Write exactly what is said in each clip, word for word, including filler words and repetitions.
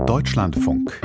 Deutschlandfunk.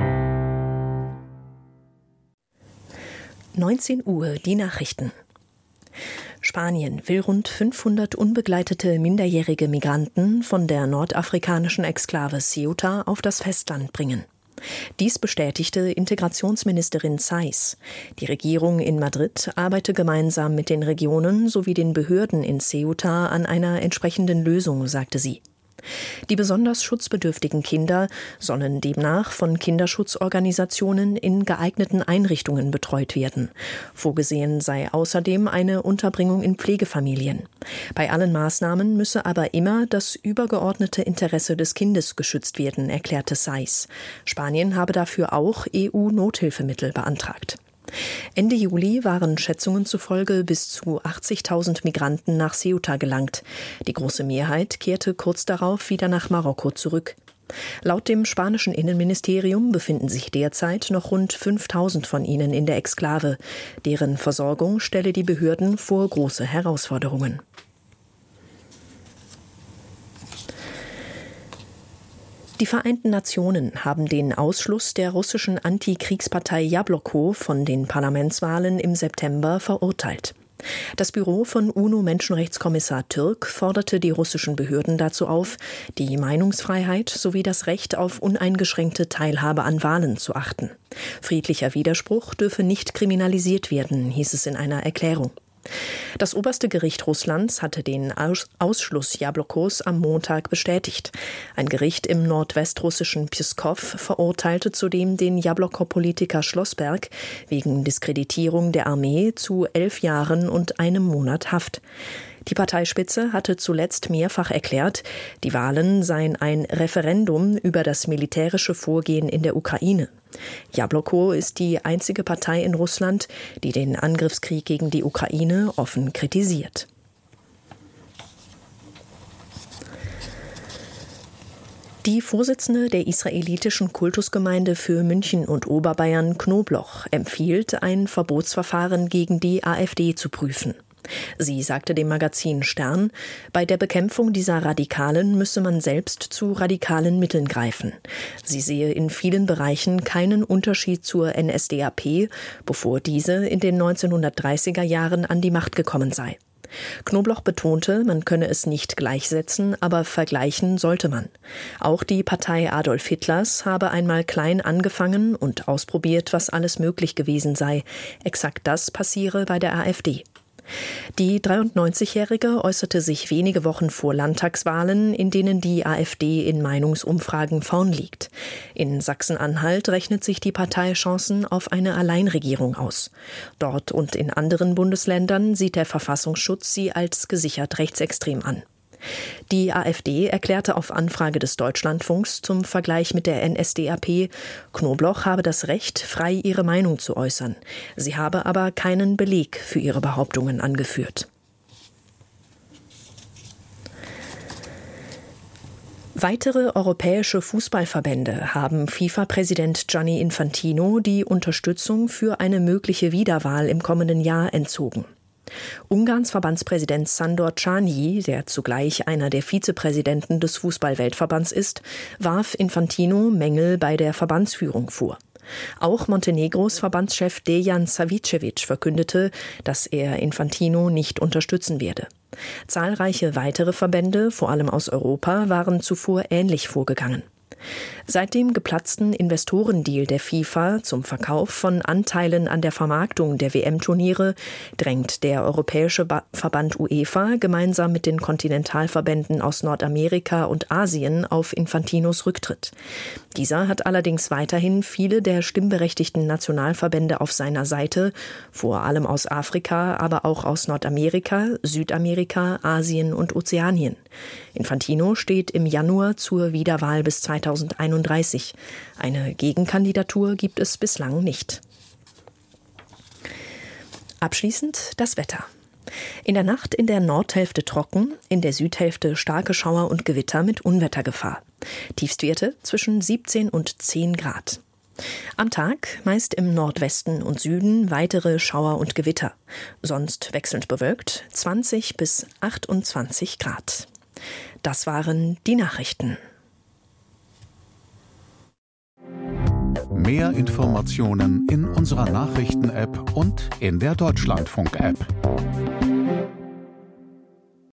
neunzehn Uhr, die Nachrichten. Spanien will rund fünfhundert unbegleitete minderjährige Migranten von der nordafrikanischen Exklave Ceuta auf das Festland bringen. Dies bestätigte Integrationsministerin Saiz. Die Regierung in Madrid arbeite gemeinsam mit den Regionen sowie den Behörden in Ceuta an einer entsprechenden Lösung, sagte sie. Die besonders schutzbedürftigen Kinder sollen demnach von Kinderschutzorganisationen in geeigneten Einrichtungen betreut werden. Vorgesehen sei außerdem eine Unterbringung in Pflegefamilien. Bei allen Maßnahmen müsse aber immer das übergeordnete Interesse des Kindes geschützt werden, erklärte Saiz. Spanien habe dafür auch E U-Nothilfemittel beantragt. Ende Juli waren Schätzungen zufolge bis zu achtzigtausend Migranten nach Ceuta gelangt. Die große Mehrheit kehrte kurz darauf wieder nach Marokko zurück. Laut dem spanischen Innenministerium befinden sich derzeit noch rund fünftausend von ihnen in der Exklave. Deren Versorgung stelle die Behörden vor große Herausforderungen. Die Vereinten Nationen haben den Ausschluss der russischen Antikriegspartei Jabloko von den Parlamentswahlen im September verurteilt. Das Büro von UNO-Menschenrechtskommissar Türk forderte die russischen Behörden dazu auf, die Meinungsfreiheit sowie das Recht auf uneingeschränkte Teilhabe an Wahlen zu achten. Friedlicher Widerspruch dürfe nicht kriminalisiert werden, hieß es in einer Erklärung. Das oberste Gericht Russlands hatte den Ausschluss Jablokos am Montag bestätigt. Ein Gericht im nordwestrussischen Pskow verurteilte zudem den Jabloko-Politiker Schlossberg wegen Diskreditierung der Armee zu elf Jahren und einem Monat Haft. Die Parteispitze hatte zuletzt mehrfach erklärt, die Wahlen seien ein Referendum über das militärische Vorgehen in der Ukraine. Jabloko ist die einzige Partei in Russland, die den Angriffskrieg gegen die Ukraine offen kritisiert. Die Vorsitzende der israelitischen Kultusgemeinde für München und Oberbayern, Knobloch, empfiehlt, ein Verbotsverfahren gegen die AfD zu prüfen. Sie sagte dem Magazin Stern, bei der Bekämpfung dieser Radikalen müsse man selbst zu radikalen Mitteln greifen. Sie sehe in vielen Bereichen keinen Unterschied zur N S D A P, bevor diese in den neunzehnhundertdreißiger Jahren an die Macht gekommen sei. Knobloch betonte, man könne es nicht gleichsetzen, aber vergleichen sollte man. Auch die Partei Adolf Hitlers habe einmal klein angefangen und ausprobiert, was alles möglich gewesen sei. Exakt das passiere bei der AfD. Die dreiundneunzigjährige äußerte sich wenige Wochen vor Landtagswahlen, in denen die AfD in Meinungsumfragen vorn liegt. In Sachsen-Anhalt rechnet sich die Partei Chancen auf eine Alleinregierung aus. Dort und in anderen Bundesländern sieht der Verfassungsschutz sie als gesichert rechtsextrem an. Die AfD erklärte auf Anfrage des Deutschlandfunks zum Vergleich mit der N S D A P, Knobloch habe das Recht, frei ihre Meinung zu äußern. Sie habe aber keinen Beleg für ihre Behauptungen angeführt. Weitere europäische Fußballverbände haben FIFA-Präsident Gianni Infantino die Unterstützung für eine mögliche Wiederwahl im kommenden Jahr entzogen. Ungarns Verbandspräsident Sándor Csányi, der zugleich einer der Vizepräsidenten des Fußball-Weltverbands ist, warf Infantino Mängel bei der Verbandsführung vor. Auch Montenegros Verbandschef Dejan Savicevic verkündete, dass er Infantino nicht unterstützen werde. Zahlreiche weitere Verbände, vor allem aus Europa, waren zuvor ähnlich vorgegangen. Seit dem geplatzten Investorendeal der FIFA zum Verkauf von Anteilen an der Vermarktung der W M-Turniere drängt der Europäische Verband UEFA gemeinsam mit den Kontinentalverbänden aus Nordamerika und Asien auf Infantinos Rücktritt. Dieser hat allerdings weiterhin viele der stimmberechtigten Nationalverbände auf seiner Seite, vor allem aus Afrika, aber auch aus Nordamerika, Südamerika, Asien und Ozeanien. Infantino steht im Januar zur Wiederwahl bis zweitausendeinunddreißig. Eine Gegenkandidatur gibt es bislang nicht. Abschließend das Wetter. In der Nacht in der Nordhälfte trocken, in der Südhälfte starke Schauer und Gewitter mit Unwettergefahr. Tiefstwerte zwischen siebzehn und zehn Grad. Am Tag meist im Nordwesten und Süden weitere Schauer und Gewitter. Sonst wechselnd bewölkt zwanzig bis achtundzwanzig Grad. Das waren die Nachrichten. Mehr Informationen in unserer Nachrichten-App und in der Deutschlandfunk-App.